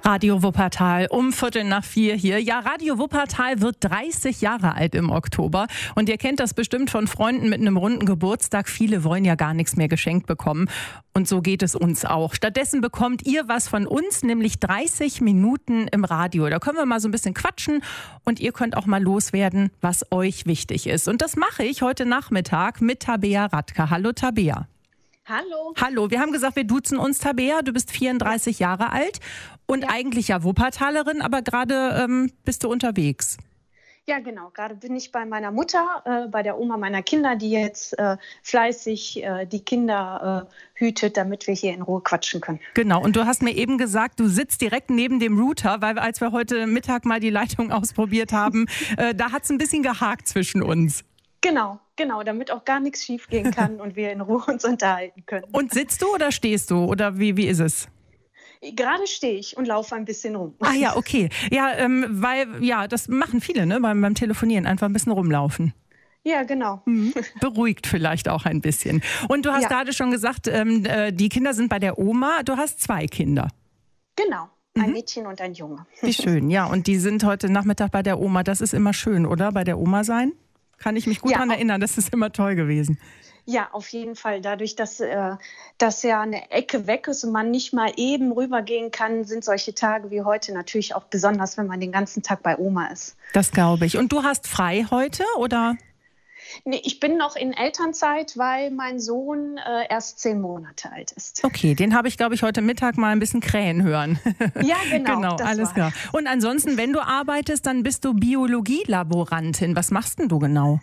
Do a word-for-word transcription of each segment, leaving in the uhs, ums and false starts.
Radio Wuppertal um Viertel nach vier hier. Ja, Radio Wuppertal wird dreißig Jahre alt im Oktober. Und ihr kennt das bestimmt von Freunden mit einem runden Geburtstag. Viele wollen ja gar nichts mehr geschenkt bekommen. Und so geht es uns auch. Stattdessen bekommt ihr was von uns, nämlich dreißig Minuten im Radio. Da können wir mal so ein bisschen quatschen und ihr könnt auch mal loswerden, was euch wichtig ist. Und das mache ich heute Nachmittag mit Tabea Radke. Hallo Tabea. Hallo. Hallo, wir haben gesagt, wir duzen uns, Tabea. Du bist vierunddreißig Jahre alt und ja. eigentlich ja Wuppertalerin, aber gerade ähm, bist du unterwegs. Ja, genau. Gerade bin ich bei meiner Mutter, äh, bei der Oma meiner Kinder, die jetzt äh, fleißig äh, die Kinder äh, hütet, damit wir hier in Ruhe quatschen können. Genau. Und du hast mir eben gesagt, du sitzt direkt neben dem Router, weil wir, als wir heute Mittag mal die Leitung ausprobiert haben, äh, da hat es ein bisschen gehakt zwischen uns. Genau, genau, damit auch gar nichts schief gehen kann und wir in Ruhe uns unterhalten können. Und sitzt du oder stehst du oder wie, wie ist es? Gerade stehe ich und laufe ein bisschen rum. Ah ja, okay. Ja, ähm, weil, ja, das machen viele, ne, beim, beim Telefonieren, einfach ein bisschen rumlaufen. Ja, genau. Mhm. Beruhigt vielleicht auch ein bisschen. Und du hast ja. gerade schon gesagt, ähm, die Kinder sind bei der Oma. Du hast zwei Kinder. Genau. Ein Mhm. Mädchen und ein Junge. Wie schön, ja. Und die sind heute Nachmittag bei der Oma. Das ist immer schön, oder? Bei der Oma sein? Kann ich mich gut ja, daran erinnern. Das ist immer toll gewesen. Ja, auf jeden Fall. Dadurch, dass äh, das ja eine Ecke weg ist und man nicht mal eben rübergehen kann, sind solche Tage wie heute natürlich auch besonders, wenn man den ganzen Tag bei Oma ist. Das glaube ich. Und du hast frei heute, oder? Nee, ich bin noch in Elternzeit, weil mein Sohn äh, erst zehn Monate alt ist. Okay, den habe ich, glaube ich, heute Mittag mal ein bisschen krähen hören. Ja, genau. Genau, das alles war. klar. Und ansonsten, wenn du arbeitest, dann bist du Biologielaborantin. Was machst denn du genau?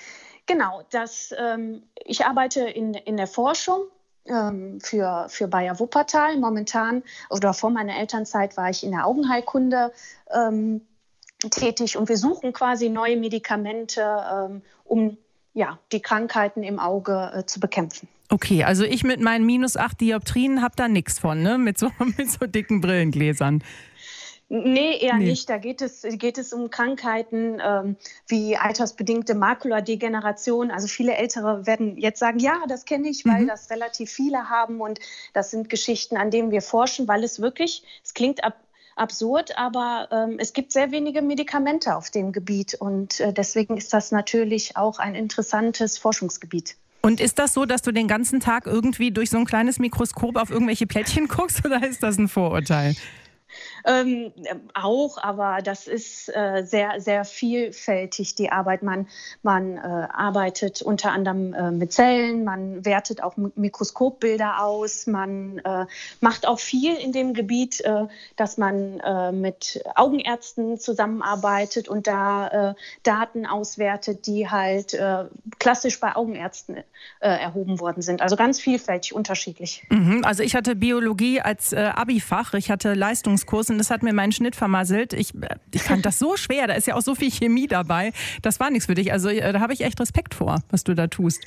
Genau, das, ähm, ich arbeite in, in der Forschung ähm, für, für Bayer Wuppertal. Momentan, oder vor meiner Elternzeit, war ich in der Augenheilkunde ähm, tätig und wir suchen quasi neue Medikamente, ähm, um ja, die Krankheiten im Auge äh, zu bekämpfen. Okay, also ich mit meinen minus acht Dioptrien habe da nichts von, ne? Mit so, mit so dicken Brillengläsern. Nee, eher nee. nicht. Da geht es, geht es um Krankheiten ähm, wie altersbedingte Makuladegeneration. Also viele Ältere werden jetzt sagen, ja, das kenne ich, weil mhm. das relativ viele haben. Und das sind Geschichten, an denen wir forschen, weil es wirklich, es klingt ab, absurd, aber ähm, es gibt sehr wenige Medikamente auf dem Gebiet. Und äh, deswegen ist das natürlich auch ein interessantes Forschungsgebiet. Und ist das so, dass du den ganzen Tag irgendwie durch so ein kleines Mikroskop auf irgendwelche Plättchen guckst oder ist das ein Vorurteil? Ähm, auch, aber das ist äh, sehr, sehr vielfältig, die Arbeit. Man, man äh, arbeitet unter anderem äh, mit Zellen, man wertet auch Mikroskopbilder aus, man äh, macht auch viel in dem Gebiet, äh, dass man äh, mit Augenärzten zusammenarbeitet und da äh, Daten auswertet, die halt äh, klassisch bei Augenärzten äh, erhoben worden sind. Also ganz vielfältig, unterschiedlich. Mhm, also ich hatte Biologie als äh, Abi-Fach, ich hatte Leistungskurs und das hat mir meinen Schnitt vermasselt. Ich, ich fand das so schwer, da ist ja auch so viel Chemie dabei. Das war nichts für dich. Also da habe ich echt Respekt vor, was du da tust.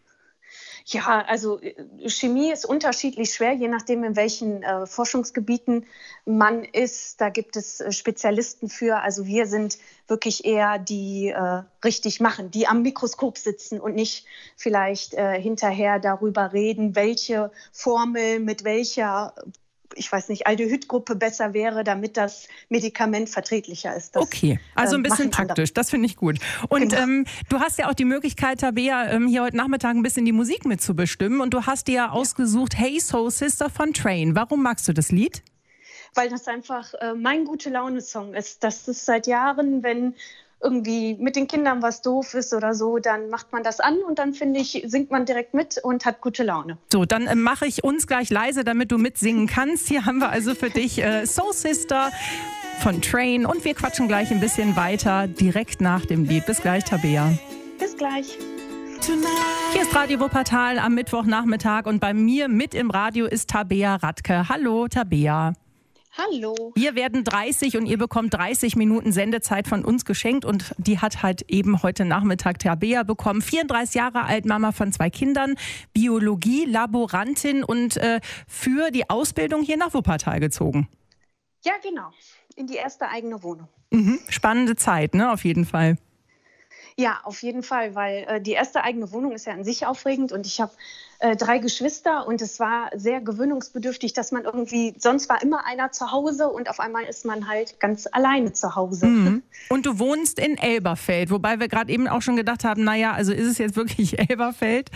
Ja, also Chemie ist unterschiedlich schwer, je nachdem, in welchen äh, Forschungsgebieten man ist. Da gibt es äh, Spezialisten für. Also wir sind wirklich eher die äh, richtig machen, die am Mikroskop sitzen und nicht vielleicht äh, hinterher darüber reden, welche Formel mit welcher ich weiß nicht, Aldehydgruppe besser wäre, damit das Medikament verträglicher ist. Das, okay, also ein bisschen äh, praktisch, das finde ich gut. Und genau. ähm, du hast ja auch die Möglichkeit, Tabea, ähm, hier heute Nachmittag ein bisschen die Musik mitzubestimmen und du hast dir ja ausgesucht Hey Soul Sister von Train. Warum magst du das Lied? Weil das einfach äh, mein Gute-Laune-Song ist. Das ist seit Jahren, wenn irgendwie mit den Kindern was doof ist oder so, dann macht man das an und dann, finde ich, singt man direkt mit und hat gute Laune. So, dann äh, mache ich uns gleich leise, damit du mitsingen kannst. Hier haben wir also für dich äh, Soul Sister von Train und wir quatschen gleich ein bisschen weiter, direkt nach dem Lied. Bis gleich, Tabea. Bis gleich. Hier ist Radio Wuppertal am Mittwochnachmittag und bei mir mit im Radio ist Tabea Radke. Hallo, Tabea. Hallo. Wir werden dreißig und ihr bekommt dreißig Minuten Sendezeit von uns geschenkt und die hat halt eben heute Nachmittag Tabea bekommen. vierunddreißig Jahre alt, Mama von zwei Kindern, Biologie-Laborantin und äh, für die Ausbildung hier nach Wuppertal gezogen. Ja, genau. In die erste eigene Wohnung. Mhm. Spannende Zeit, ne? Auf jeden Fall. Ja, auf jeden Fall, weil äh, die erste eigene Wohnung ist ja an sich aufregend und ich habe äh, drei Geschwister und es war sehr gewöhnungsbedürftig, dass man irgendwie, sonst war immer einer zu Hause und auf einmal ist man halt ganz alleine zu Hause. Mhm. Und du wohnst in Elberfeld, wobei wir gerade eben auch schon gedacht haben, naja, also ist es jetzt wirklich Elberfeld?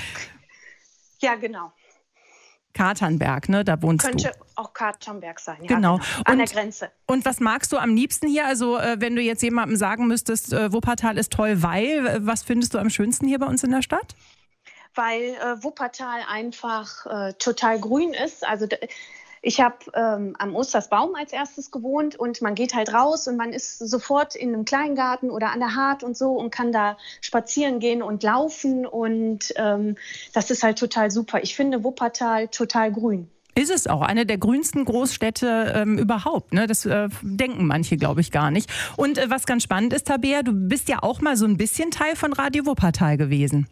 Ja, genau. Katernberg, ne? Da wohnst Könnte du. Könnte auch Katernberg sein, ja, genau. genau. An und, der Grenze. Und was magst du am liebsten hier? Also äh, wenn du jetzt jemandem sagen müsstest, äh, Wuppertal ist toll, weil, äh, was findest du am schönsten hier bei uns in der Stadt? Weil äh, Wuppertal einfach äh, total grün ist. Also ich habe ähm, am Ostersbaum als erstes gewohnt und man geht halt raus und man ist sofort in einem Kleingarten oder an der Hart und so und kann da spazieren gehen und laufen und ähm, das ist halt total super. Ich finde Wuppertal total grün. Ist es auch eine der grünsten Großstädte ähm, überhaupt. Ne? Das äh, denken manche, glaube ich, gar nicht. Und äh, was ganz spannend ist, Tabea, du bist ja auch mal so ein bisschen Teil von Radio Wuppertal gewesen.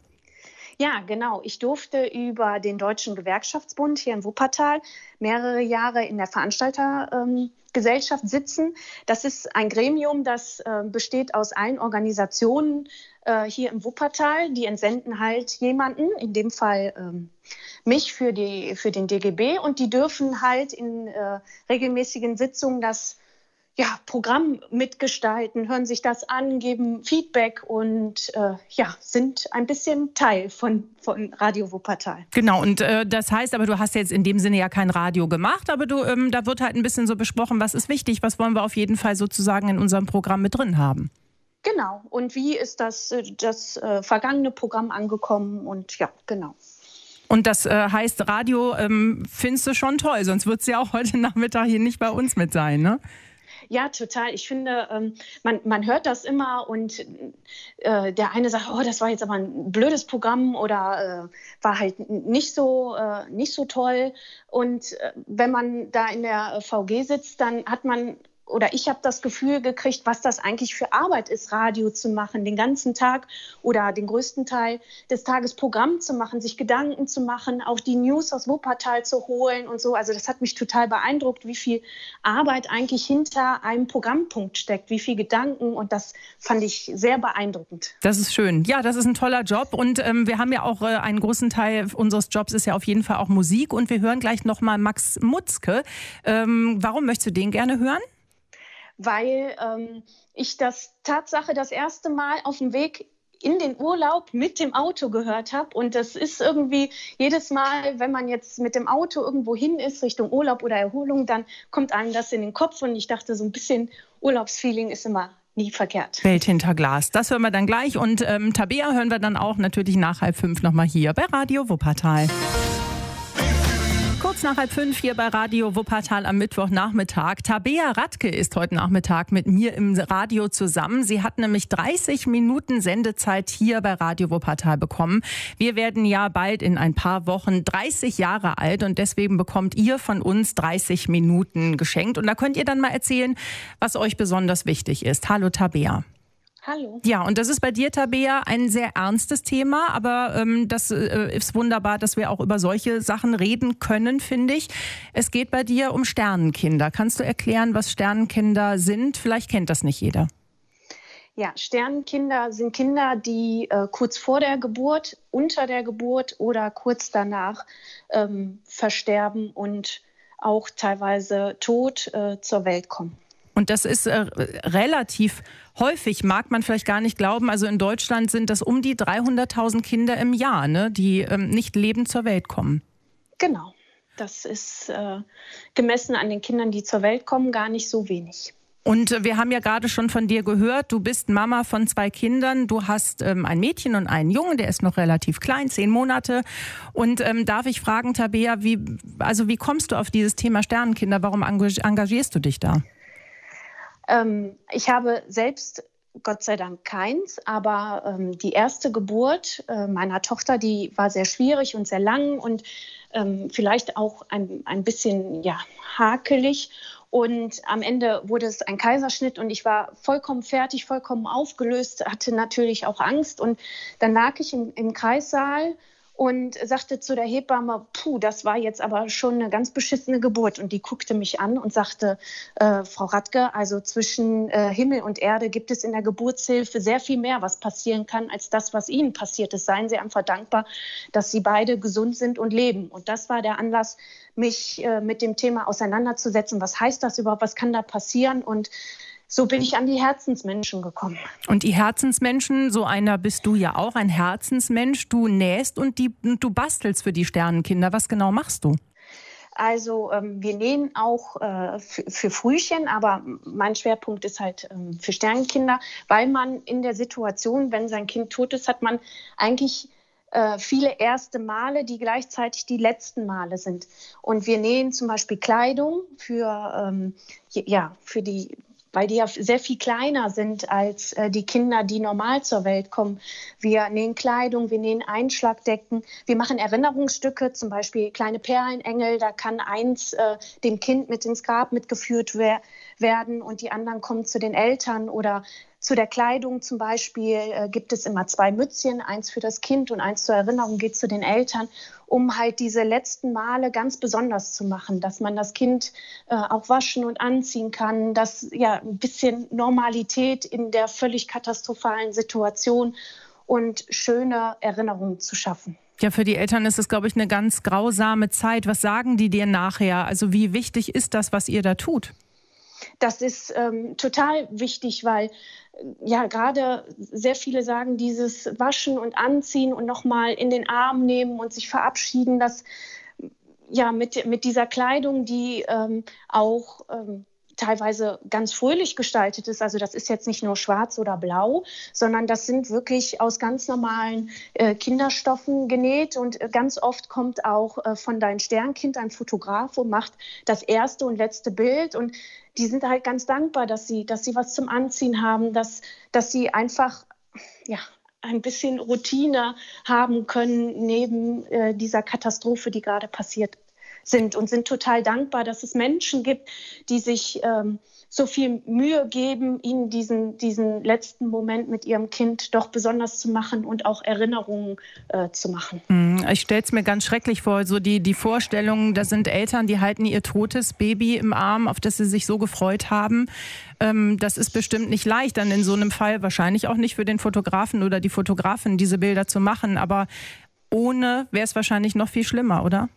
Ja, genau. Ich durfte über den Deutschen Gewerkschaftsbund hier in Wuppertal mehrere Jahre in der Veranstaltergesellschaft ähm, sitzen. Das ist ein Gremium, das äh, besteht aus allen Organisationen äh, hier im Wuppertal. Die entsenden halt jemanden, in dem Fall ähm, mich für, die, für den D G B. Und die dürfen halt in äh, regelmäßigen Sitzungen das ja, Programm mitgestalten, hören sich das an, geben Feedback und äh, ja, sind ein bisschen Teil von, von Radio Wuppertal. Genau, und äh, das heißt, aber du hast jetzt in dem Sinne ja kein Radio gemacht, aber du, ähm, da wird halt ein bisschen so besprochen, was ist wichtig, was wollen wir auf jeden Fall sozusagen in unserem Programm mit drin haben. Genau, und wie ist das, das äh, vergangene Programm angekommen und ja, genau. Und das äh, heißt, Radio ähm, findest du schon toll, sonst wird es ja auch heute Nachmittag hier nicht bei uns mit sein, ne? Ja, total. Ich finde, ähm, man, man hört das immer und äh, der eine sagt, oh, das war jetzt aber ein blödes Programm oder äh, war halt nicht so, äh, nicht so toll. Und äh, wenn man da in der V G sitzt, dann hat man oder ich habe das Gefühl gekriegt, was das eigentlich für Arbeit ist, Radio zu machen, den ganzen Tag oder den größten Teil des Tages Programm zu machen, sich Gedanken zu machen, auch die News aus Wuppertal zu holen und so. Also das hat mich total beeindruckt, wie viel Arbeit eigentlich hinter einem Programmpunkt steckt, wie viel Gedanken und das fand ich sehr beeindruckend. Das ist schön. Ja, das ist ein toller Job und ähm, wir haben ja auch äh, einen großen Teil unseres Jobs ist ja auf jeden Fall auch Musik und wir hören gleich nochmal Max Mutzke. Ähm, warum möchtest du den gerne hören? Weil ähm, ich das Tatsache das erste Mal auf dem Weg in den Urlaub mit dem Auto gehört habe. Und das ist irgendwie jedes Mal, wenn man jetzt mit dem Auto irgendwo hin ist, Richtung Urlaub oder Erholung, dann kommt einem das in den Kopf. Und ich dachte, so ein bisschen Urlaubsfeeling ist immer nie verkehrt. Welt hinter Glas. Das hören wir dann gleich. Und ähm, Tabea hören wir dann auch natürlich nach halb fünf nochmal hier bei Radio Wuppertal. Kurz nach halb fünf hier bei Radio Wuppertal am Mittwochnachmittag. Tabea Radke ist heute Nachmittag mit mir im Radio zusammen. Sie hat nämlich dreißig Minuten Sendezeit hier bei Radio Wuppertal bekommen. Wir werden ja bald in ein paar Wochen dreißig Jahre alt und deswegen bekommt ihr von uns dreißig Minuten geschenkt. Und da könnt ihr dann mal erzählen, was euch besonders wichtig ist. Hallo Tabea. Hallo. Ja, und das ist bei dir, Tabea, ein sehr ernstes Thema, aber ähm, das äh, ist wunderbar, dass wir auch über solche Sachen reden können, finde ich. Es geht bei dir um Sternenkinder. Kannst du erklären, was Sternenkinder sind? Vielleicht kennt das nicht jeder. Ja, Sternenkinder sind Kinder, die äh, kurz vor der Geburt, unter der Geburt oder kurz danach ähm, versterben und auch teilweise tot äh, zur Welt kommen. Und das ist äh, relativ häufig, mag man vielleicht gar nicht glauben. Also in Deutschland sind das um die dreihunderttausend Kinder im Jahr, ne, die ähm, nicht lebend zur Welt kommen. Genau, das ist äh, gemessen an den Kindern, die zur Welt kommen, gar nicht so wenig. Und äh, wir haben ja gerade schon von dir gehört, du bist Mama von zwei Kindern. Du hast ähm, ein Mädchen und einen Jungen, der ist noch relativ klein, zehn Monate. Und ähm, darf ich fragen, Tabea, wie, also wie kommst du auf dieses Thema Sternenkinder? Warum engagierst du dich da? Ähm, ich habe selbst Gott sei Dank keins, aber ähm, die erste Geburt äh, meiner Tochter, die war sehr schwierig und sehr lang und ähm, vielleicht auch ein, ein bisschen ja, hakelig. Und am Ende wurde es ein Kaiserschnitt und ich war vollkommen fertig, vollkommen aufgelöst, hatte natürlich auch Angst. Und dann lag ich im, im Kreissaal und sagte zu der Hebamme, puh, das war jetzt aber schon eine ganz beschissene Geburt. Und die guckte mich an und sagte, äh, Frau Radke, also zwischen äh, Himmel und Erde gibt es in der Geburtshilfe sehr viel mehr, was passieren kann, als das, was Ihnen passiert ist. Seien Sie einfach dankbar, dass Sie beide gesund sind und leben. Und das war der Anlass, mich äh, mit dem Thema auseinanderzusetzen. Was heißt das überhaupt? Was kann da passieren? Und so bin ich an die Herzensmenschen gekommen. Und die Herzensmenschen, so einer bist du ja auch, ein Herzensmensch. Du nähst und, die, und du bastelst für die Sternenkinder. Was genau machst du? Also ähm, wir nähen auch äh, für, für Frühchen, aber mein Schwerpunkt ist halt ähm, für Sternenkinder, weil man in der Situation, wenn sein Kind tot ist, hat man eigentlich äh, viele erste Male, die gleichzeitig die letzten Male sind. Und wir nähen zum Beispiel Kleidung für, ähm, ja, für die weil die ja sehr viel kleiner sind als äh, die Kinder, die normal zur Welt kommen. Wir nähen Kleidung, wir nähen Einschlagdecken, wir machen Erinnerungsstücke, zum Beispiel kleine Perlenengel, da kann eins äh, dem Kind mit ins Grab mitgeführt wer- werden und die anderen kommen zu den Eltern. Oder zu der Kleidung zum Beispiel äh, gibt es immer zwei Mützchen, eins für das Kind und eins zur Erinnerung geht zu den Eltern, um halt diese letzten Male ganz besonders zu machen, dass man das Kind äh, auch waschen und anziehen kann, dass ja ein bisschen Normalität in der völlig katastrophalen Situation und schöne Erinnerungen zu schaffen. Ja, für die Eltern ist es, glaube ich, eine ganz grausame Zeit. Was sagen die dir nachher? Also wie wichtig ist das, was ihr da tut? Das ist ähm, total wichtig, weil ja gerade sehr viele sagen, dieses Waschen und Anziehen und nochmal in den Arm nehmen und sich verabschieden, dass ja mit, mit dieser Kleidung, die ähm, auch ähm, teilweise ganz fröhlich gestaltet ist. Also das ist jetzt nicht nur schwarz oder blau, sondern das sind wirklich aus ganz normalen äh, Kinderstoffen genäht. Und äh, ganz oft kommt auch äh, von deinem Sternkind ein Fotograf und macht das erste und letzte Bild. Und die sind halt ganz dankbar, dass sie, dass sie was zum Anziehen haben, dass, dass sie einfach ja, ein bisschen Routine haben können neben äh, dieser Katastrophe, die gerade passiert sind und sind total dankbar, dass es Menschen gibt, die sich ähm, so viel Mühe geben, ihnen diesen, diesen letzten Moment mit ihrem Kind doch besonders zu machen und auch Erinnerungen äh, zu machen. Ich stelle es mir ganz schrecklich vor, so die, die Vorstellung, da sind Eltern, die halten ihr totes Baby im Arm, auf das sie sich so gefreut haben. Ähm, das ist bestimmt nicht leicht, dann in so einem Fall wahrscheinlich auch nicht für den Fotografen oder die Fotografin, diese Bilder zu machen. Aber ohne wäre es wahrscheinlich noch viel schlimmer, oder?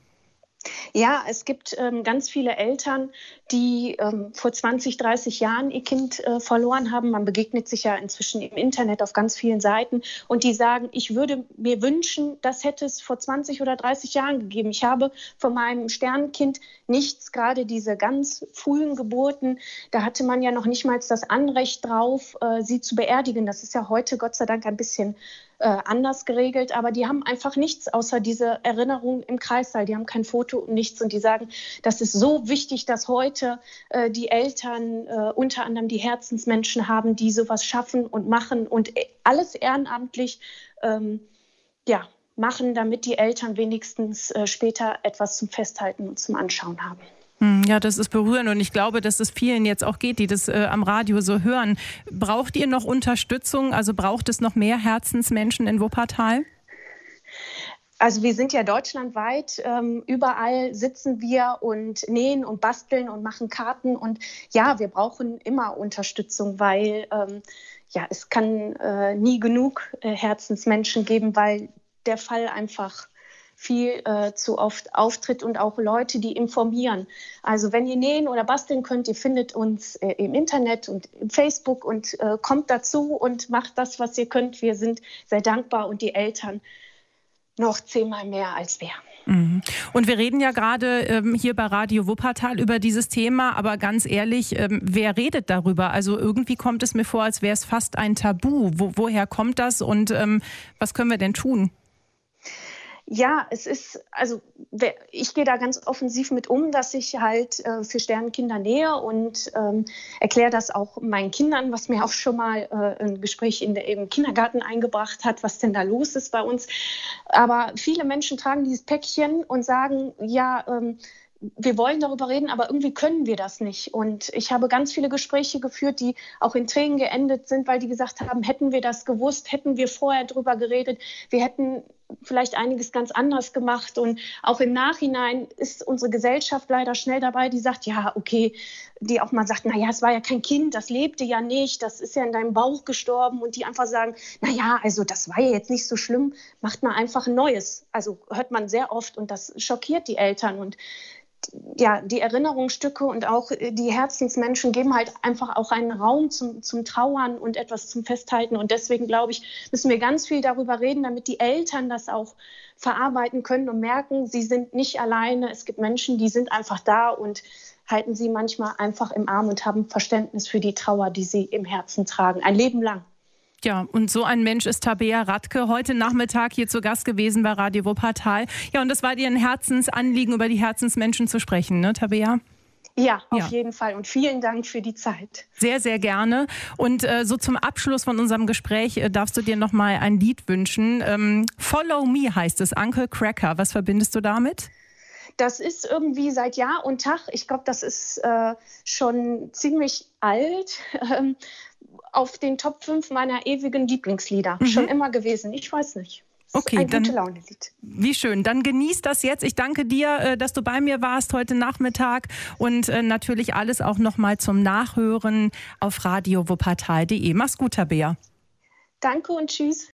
Ja, es gibt ähm, ganz viele Eltern, die ähm, vor zwanzig, dreißig Jahren ihr Kind äh, verloren haben. Man begegnet sich ja inzwischen im Internet auf ganz vielen Seiten und die sagen, ich würde mir wünschen, das hätte es vor zwanzig oder dreißig Jahren gegeben. Ich habe von meinem Sternenkind nichts, gerade diese ganz frühen Geburten, da hatte man ja noch nicht mal das Anrecht drauf, äh, sie zu beerdigen. Das ist ja heute Gott sei Dank ein bisschen Äh, anders geregelt, aber die haben einfach nichts außer diese Erinnerung im Kreissaal. Die haben kein Foto und nichts und die sagen, das ist so wichtig, dass heute äh, die Eltern äh, unter anderem die Herzensmenschen haben, die sowas schaffen und machen und alles ehrenamtlich ähm, ja, machen, damit die Eltern wenigstens äh, später etwas zum Festhalten und zum Anschauen haben. Ja, das ist berührend und ich glaube, dass es vielen jetzt auch geht, die das äh, am Radio so hören. Braucht ihr noch Unterstützung? Also braucht es noch mehr Herzensmenschen in Wuppertal? Also wir sind ja deutschlandweit, ähm, überall sitzen wir und nähen und basteln und machen Karten. Und ja, wir brauchen immer Unterstützung, weil ähm, ja, es kann äh, nie genug äh, Herzensmenschen geben, weil der Fall einfach viel äh, zu oft auftritt und auch Leute, die informieren. Also wenn ihr nähen oder basteln könnt, ihr findet uns äh, im Internet und im Facebook und äh, kommt dazu und macht das, was ihr könnt. Wir sind sehr dankbar und die Eltern noch zehnmal mehr als wir. Mhm. Und wir reden ja gerade ähm, hier bei Radio Wuppertal über dieses Thema, aber ganz ehrlich, ähm, wer redet darüber? Also irgendwie kommt es mir vor, als wäre es fast ein Tabu. Wo, woher kommt das und ähm, was können wir denn tun? Ja, es ist, also ich gehe da ganz offensiv mit um, dass ich halt äh, für Sternenkinder nähe und ähm, erkläre das auch meinen Kindern, was mir auch schon mal äh, ein Gespräch in der, im Kindergarten eingebracht hat, was denn da los ist bei uns. Aber viele Menschen tragen dieses Päckchen und sagen, ja, ähm, wir wollen darüber reden, aber irgendwie können wir das nicht. Und ich habe ganz viele Gespräche geführt, die auch in Tränen geendet sind, weil die gesagt haben, hätten wir das gewusst, hätten wir vorher drüber geredet, wir hätten vielleicht einiges ganz anders gemacht. Und auch im Nachhinein ist unsere Gesellschaft leider schnell dabei, die sagt, ja, okay, die auch mal sagt, naja, es war ja kein Kind, das lebte ja nicht, das ist ja in deinem Bauch gestorben. Und die einfach sagen, naja, also das war ja jetzt nicht so schlimm, macht mal einfach ein neues. Also hört man sehr oft und das schockiert die Eltern. Und ja, die Erinnerungsstücke und auch die Herzensmenschen geben halt einfach auch einen Raum zum, zum Trauern und etwas zum Festhalten. Und deswegen, glaube ich, müssen wir ganz viel darüber reden, damit die Eltern das auch verarbeiten können und merken, sie sind nicht alleine. Es gibt Menschen, die sind einfach da und halten sie manchmal einfach im Arm und haben Verständnis für die Trauer, die sie im Herzen tragen, ein Leben lang. Ja, und so ein Mensch ist Tabea Radke, heute Nachmittag hier zu Gast gewesen bei Radio Wuppertal. Ja, und das war dir ein Herzensanliegen, über die Herzensmenschen zu sprechen, ne, Tabea? Ja, auf ja. jeden Fall. Und vielen Dank für die Zeit. Sehr, sehr gerne. Und äh, so zum Abschluss von unserem Gespräch äh, darfst du dir noch mal ein Lied wünschen. Ähm, Follow Me heißt es, Uncle Cracker. Was verbindest du damit? Das ist irgendwie seit Jahr und Tag, ich glaube, das ist äh, schon ziemlich alt, ähm, auf den Top fünf meiner ewigen Lieblingslieder. Mhm. Schon immer gewesen, ich weiß nicht. Okay, ein dann, gute Laune-Lied. Wie schön. Dann genieß das jetzt. Ich danke dir, dass du bei mir warst heute Nachmittag und natürlich alles auch nochmal zum Nachhören auf radio wuppertal punkt de. Mach's gut, Tabea. Danke und tschüss.